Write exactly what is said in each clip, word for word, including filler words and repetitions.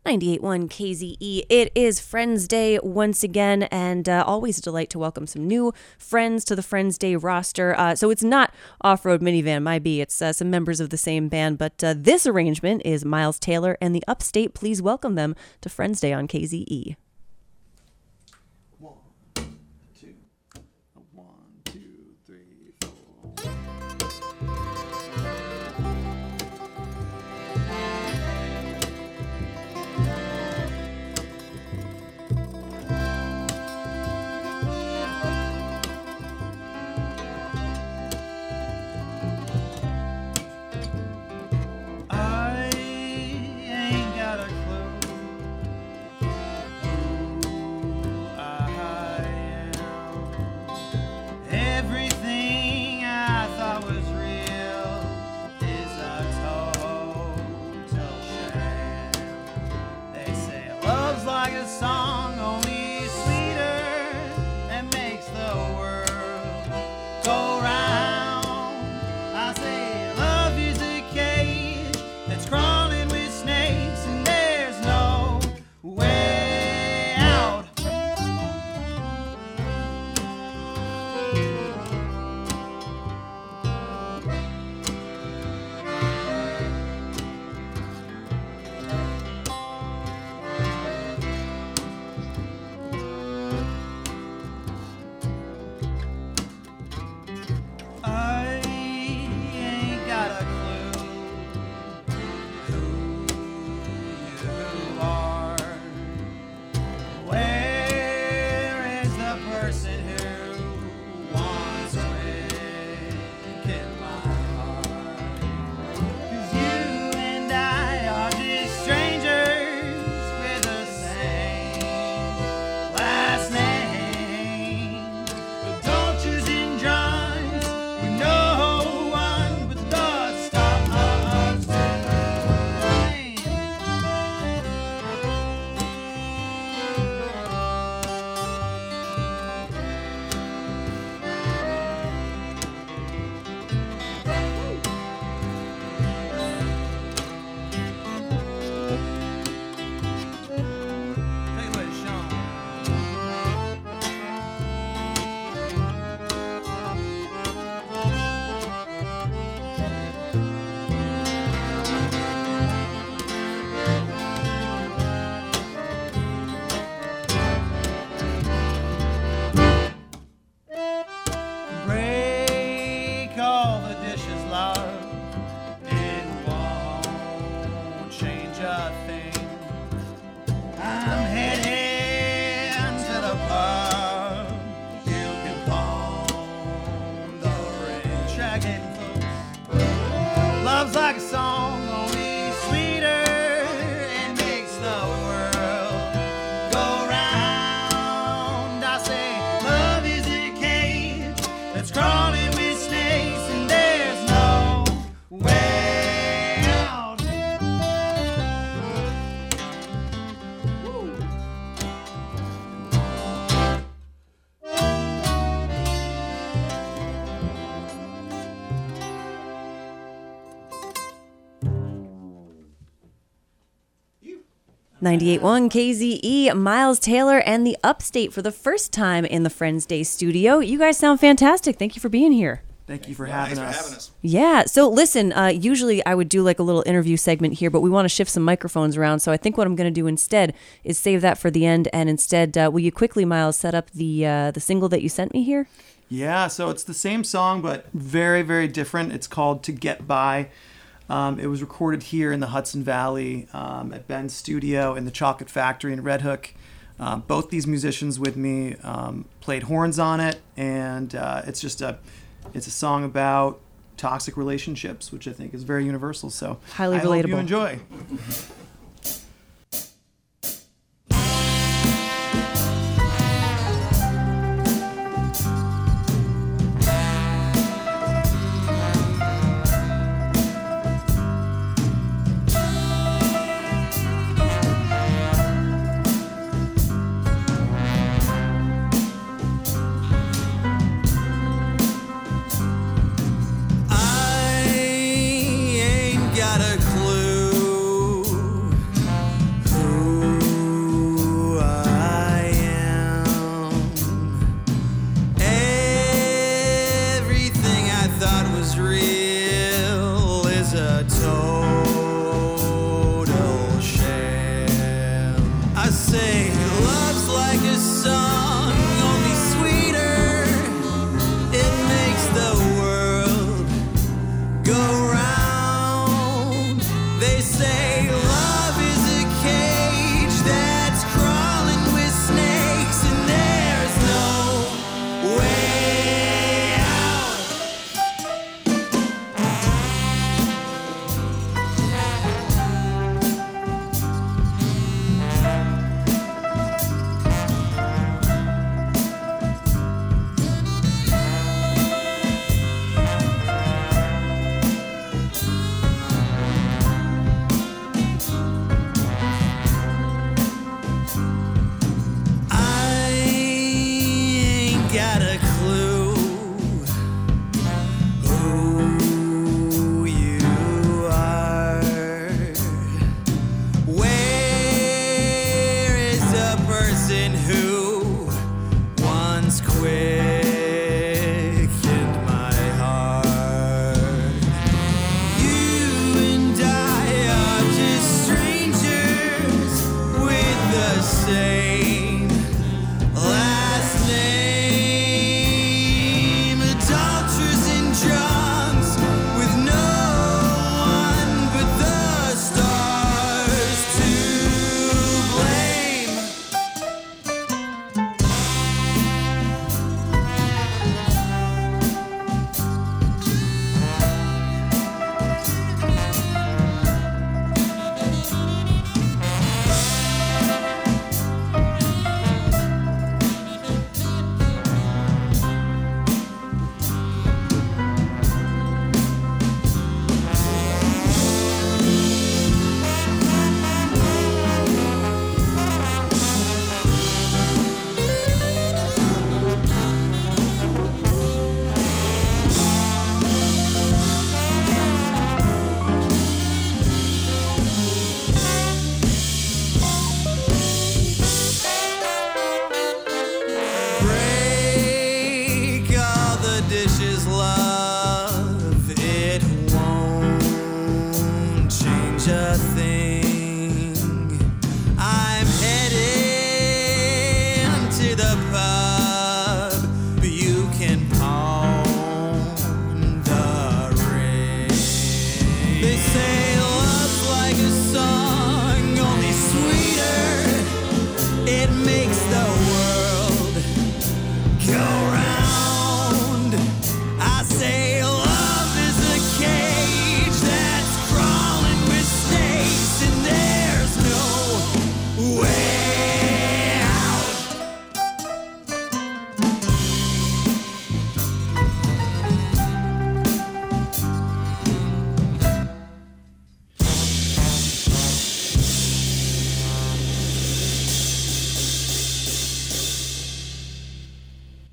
ninety-eight point one K Z E. It is Friends Day once again, and uh, always a delight to welcome some new friends to the Friends Day roster. Uh, so it's not Off-Road Minivan, my B. It's uh, some members of the same band, but uh, this arrangement is Miles Taylor and the Upstate. Please welcome them to Friends Day on K Z E. One, two, one, two, three, four. ninety-eight point one K Z E, Miles Taylor and the Upstate for the first time in the Friends Day studio. You guys sound fantastic. Thank you for being here. Thank you for, yeah, having, thanks us. for having us. Yeah. So listen, uh, usually I would do like a little interview segment here, but we want to shift some microphones around. So I think what I'm going to do instead is save that for the end. And instead, uh, will you quickly, Miles, set up the uh, the single that you sent me here? Yeah, so it's the same song, but very, very different. It's called To Get By. Um, it was recorded here in the Hudson Valley um, at Ben's studio in the Chocolate Factory in Red Hook. Um, both these musicians with me um, played horns on it, and uh, it's just a it's a song about toxic relationships, which I think is very universal. So highly I relatable. hope you enjoy. I ain't got a clue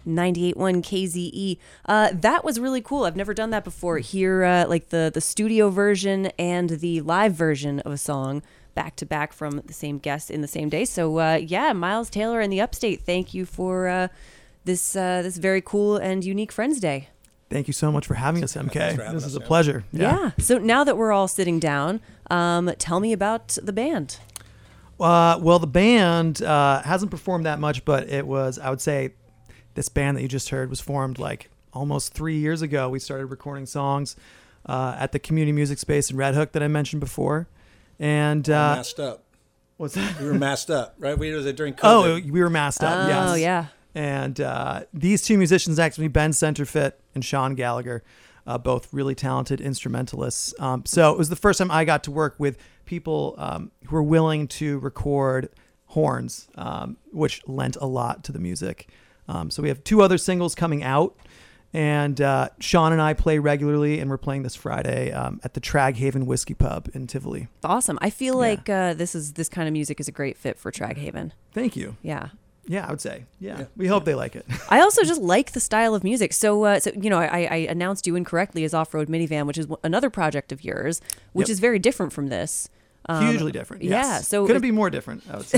ninety-eight point one K Z E. Uh, that was really cool. I've never done that before. Hear uh, like the, the studio version and the live version of a song back to back from the same guest in the same day. So uh, yeah, Miles Taylor and the Upstate, thank you for uh, this uh, this very cool and unique Friends Day. Thank you so much for having us, M K. Having This us, is a yeah. pleasure. Yeah. Yeah. So now that we're all sitting down, um, tell me about the band. Uh, well, the band uh, hasn't performed that much, but it was, I would say, this band that you just heard was formed like almost three years ago. We started recording songs uh, at the community music space in Red Hook that I mentioned before. And We were uh, masked up. what's that? We were masked up, right? We was it during COVID. Oh, we were masked up. Oh, yes. yeah. And uh, these two musicians, actually, Ben Centerfit and Sean Gallagher, uh, both really talented instrumentalists. Um, so it was the first time I got to work with people um, who were willing to record horns, um, which lent a lot to the music. Um, so we have two other singles coming out. And uh, Sean and I play regularly, and we're playing this Friday um, at the Trag Haven Whiskey Pub in Tivoli. Awesome. I feel Yeah. like uh, this is this kind of music is a great fit for Trag Haven. Thank you. Yeah. Yeah, I would say. Yeah, Yeah. we hope they like it. I also just like the style of music. So, uh, so you know, I, I announced you incorrectly as Off-Road Minivan, which is w- another project of yours, which Yep. is very different from this. Um, Hugely different. yeah, Yes. so couldn't it- be more different, I would say.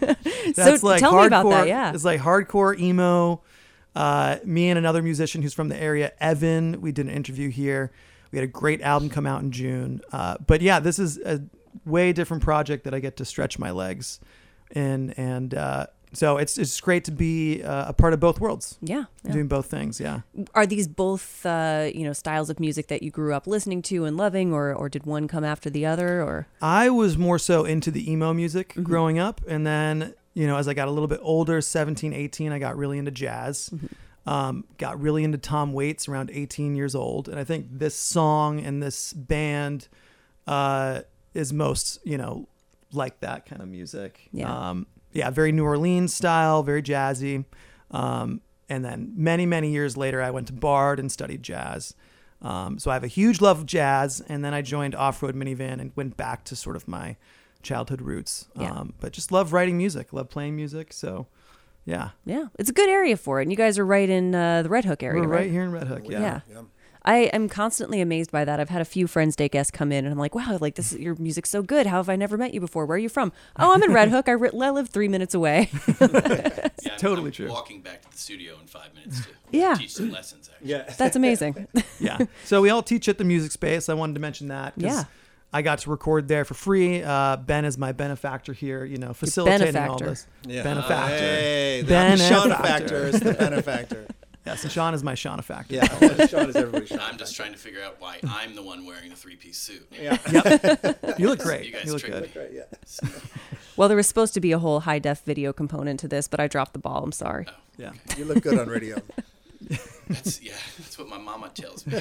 So tell me about that, yeah. It's like hardcore emo. Uh, me and another musician who's from the area, Evan, we did an interview here. We had a great album come out in June. Uh, but yeah, this is a way different project that I get to stretch my legs in. And uh, so it's it's great to be uh, a part of both worlds, Yeah. yeah. doing both things. Yeah. Are these both, uh, you know, styles of music that you grew up listening to and loving, or, or did one come after the other? Or I was more so into the emo music growing up. And then, you know, as I got a little bit older, seventeen, eighteen, I got really into jazz. Um, got really into Tom Waits around eighteen years old. And I think this song and this band uh, is most, you know, like that kind of music. Yeah. Um, yeah, very New Orleans style, very jazzy. Um, and then many, many years later, I went to Bard and studied jazz. Um, so I have a huge love of jazz. And then I joined Off-Road Minivan and went back to sort of my childhood roots. Yeah. Um, but just love writing music, love playing music. So yeah, yeah, it's a good area for it. And you guys are right in uh, the Red Hook area, we're right? right here in Red Hook. Yeah. Yeah. Yeah. I am constantly amazed by that. I've had a few Friends Day guests come in, and I'm like, wow, like this, your music's so good. How have I never met you before? Where are you from? Oh, I'm in Red Hook. I, ri- I live three minutes away. Yeah, I'm- totally I'm true. Walking back to the studio in five minutes to Yeah. teach some lessons. Actually. Yeah. That's amazing. Yeah. So we all teach at the music space. I wanted to mention that. 'cause Yeah. I got to record there for free. Uh, Ben is my benefactor here, you know, facilitating all benefactor. this. Yeah. Benefactor. Hey, the Benefactor. benefactor is the benefactor. Yes, and Sean is my Sean factor. Yeah. Well, Sean is everybody's Sean. I'm just trying to figure out why I'm the one wearing the three-piece suit. Yeah. You look great. You guys look tricked good. me. Right, yeah. Well, there was supposed to be a whole high def video component to this, but I dropped the ball. I'm sorry. Yeah. You look good on radio. That's yeah. That's what my mama tells me.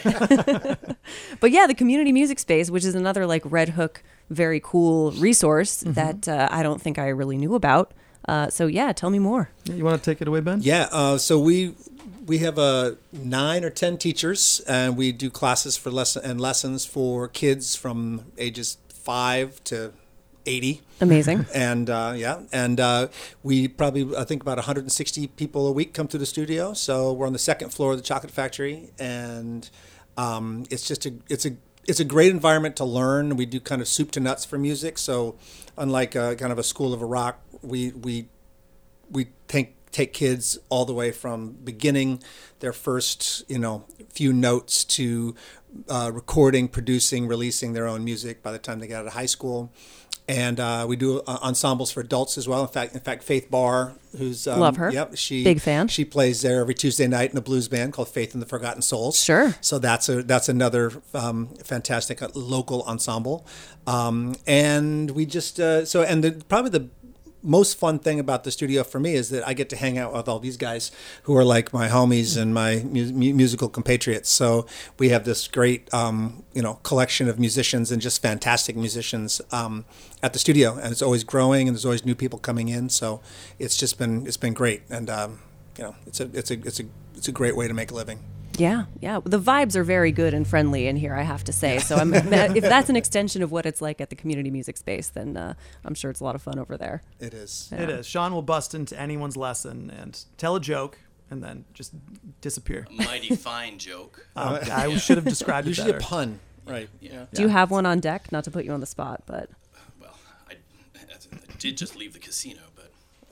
But yeah, the community music space, which is another like Red Hook, very cool resource that uh, I don't think I really knew about. Uh, so yeah, tell me more. Yeah, you want to take it away, Ben? Yeah. Uh, so we we have uh, nine or ten teachers, and we do classes for lesson and lessons for kids from ages five to eighty. Amazing. And uh, yeah, and uh, we probably I think about one hundred sixty people a week come to the studio. So we're on the second floor of the Chocolate Factory, and um, it's just a it's a it's a great environment to learn. We do kind of soup to nuts for music. So unlike uh, kind of a School of a Rock, we we we take take kids all the way from beginning their first you know few notes to uh, recording, producing, releasing their own music by the time they get out of high school. And uh, we do uh, ensembles for adults as well. In fact, in fact, Faith Barr, who's um, Love her. Yep, she Big fan. She plays there every Tuesday night in a blues band called Faith and the Forgotten Souls. Sure. So that's a that's another um, fantastic uh, local ensemble. Um, and we just uh, so and the, probably the most fun thing about the studio for me is that I get to hang out with all these guys who are like my homies and my mu- mu- musical compatriots. So we have this great, um, you know, collection of musicians and just fantastic musicians um, at the studio, and it's always growing, and there's always new people coming in. So it's just been it's been great, and um, you know, it's a it's a it's a it's a great way to make a living. Yeah, yeah. The vibes are very good and friendly in here, I have to say. So I'm, if that's an extension of what it's like at the community music space, then uh, I'm sure it's a lot of fun over there. It is. It is. Sean will bust into anyone's lesson and tell a joke and then just disappear. Mighty fine joke. Um, I should have described it Usually better. a pun, right? Yeah. Do you have one on deck? Not to put you on the spot, but Well, I, I did just leave the casino, but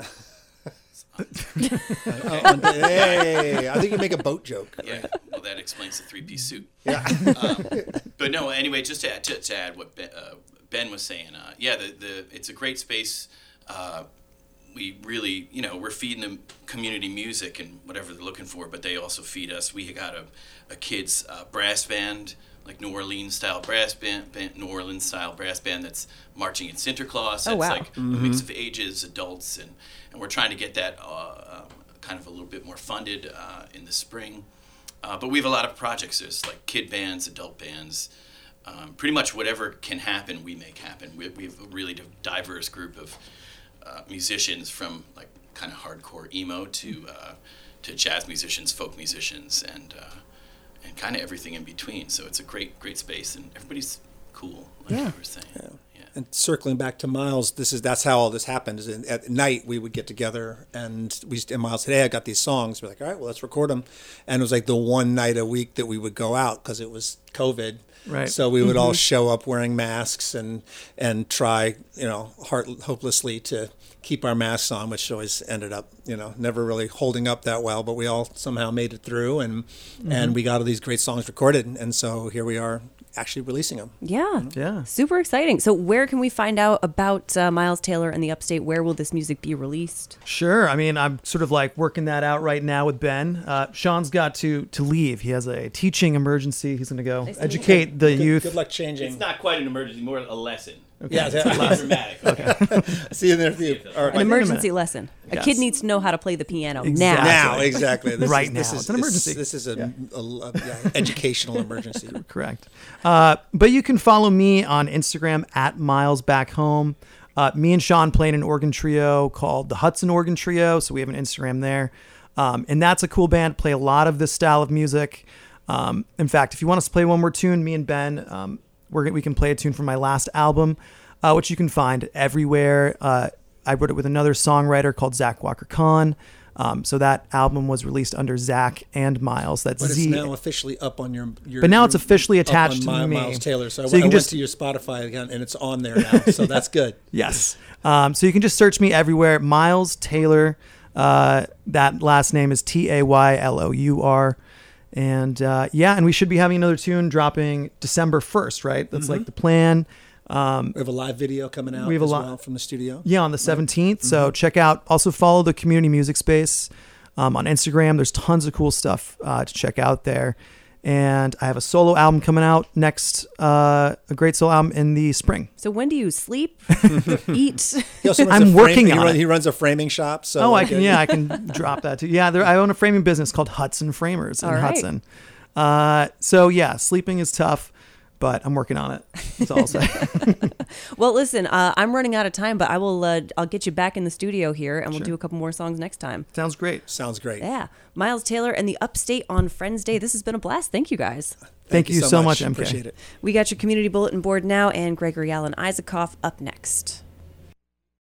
Uh, on the- hey, I think you make a boat joke. yeah. Well, that explains the three-piece suit. Yeah. Um, but no, anyway, just to add, to, to add what Ben, uh, Ben was saying, uh, yeah, the, the it's a great space. Uh, we really, you know, we're feeding them community music and whatever they're looking for, but they also feed us. We got a, a kids uh, brass band, like New Orleans style brass band, band, New Orleans style brass band that's marching in Sinterklaas. Oh, It's wow. like a mix of ages, adults, and, and we're trying to get that uh, uh, kind of a little bit more funded uh, in the spring. Uh, but we have a lot of projects. There's like kid bands, adult bands. Um, pretty much whatever can happen, we make happen. We, we have a really diverse group of uh, musicians, from like kind of hardcore emo to uh, to jazz musicians, folk musicians, and uh, and kind of everything in between. So it's a great great space, and everybody's cool, like Yeah. you were saying. Yeah. And circling back to Miles, this is that's how all this happened. Is in, at night we would get together, and we and Miles said, "Hey, I got these songs." We're like, "All right, well, let's record them." And it was like the one night a week that we would go out because it was COVID. Right. So we would all show up wearing masks and and try, you know, heart hopelessly to keep our masks on, which always ended up, you know, never really holding up that well. But we all somehow made it through, and and we got all these great songs recorded, and so here we are, actually releasing them. yeah, Yeah. super exciting. So where can we find out about uh, Miles Taylor and the Upstate? Where will this music be released? Sure. I mean, I'm sort of like working that out right now with Ben. Uh, Sean's got to to leave. He has a teaching emergency. He's going to go Nice to meet educate the Good, youth. good luck changing. It's not quite an emergency, more a lesson. Yeah, It's not dramatic. Okay. see you there. See you. All right. An emergency minute. lesson. A Yes. kid needs to know how to play the piano Exactly. now. Now, exactly. This Right is, this now. Is, It's an emergency. This, this is a, a, a, yeah, educational emergency. Correct. Uh, but you can follow me on Instagram at Miles Back Home. Uh, me and Sean play in an organ trio called the Hudson Organ Trio, so we have an Instagram there. Um, and that's a cool band. Play a lot of this style of music. Um, in fact, if you want us to play one more tune, me and Ben, um, we're, we can play a tune from my last album, uh, which you can find everywhere. Uh, I wrote it with another songwriter called Zach Walker Kahn. Um, so that album was released under Zach and Miles. That's But it's Z. now officially up on your. your But now it's your- officially up attached on to Mi- me. Miles Taylor. So, So I, you I can went just- to your Spotify again, and it's on there now. So that's good. Yes. Um, so you can just search me everywhere. Miles Taylor. Uh, that last name is T A Y L O U R. And uh, yeah, and we should be having another tune dropping December first, right? That's like the plan. Um, We have a live video coming out We have a as li- well from the studio. yeah, on the seventeenth. So check out, also follow the Community Music Space um, on Instagram. There's tons of cool stuff uh, to check out there. And I have a solo album coming out next, uh, a great solo album in the spring. So when do you sleep, eat? He also runs I'm a frame- working he on run- it. He runs a framing shop. So Oh, I like, can. uh, Yeah, I can drop that too. Yeah, there, I own a framing business called Hudson Framers in All right. Hudson. Uh, so yeah, sleeping is tough, but I'm working on it. That's all I'll say. Well, listen, uh, I'm running out of time, but I will. Uh, I'll get you back in the studio here, and we'll do a couple more songs next time. Sounds great. Sounds great. Yeah, Miles Taylor and the Upstate on Friends Day. This has been a blast. Thank you guys. Thank, you so much, M K. Appreciate it. We got your community bulletin board now, and Gregory Allen Isaacoff up next.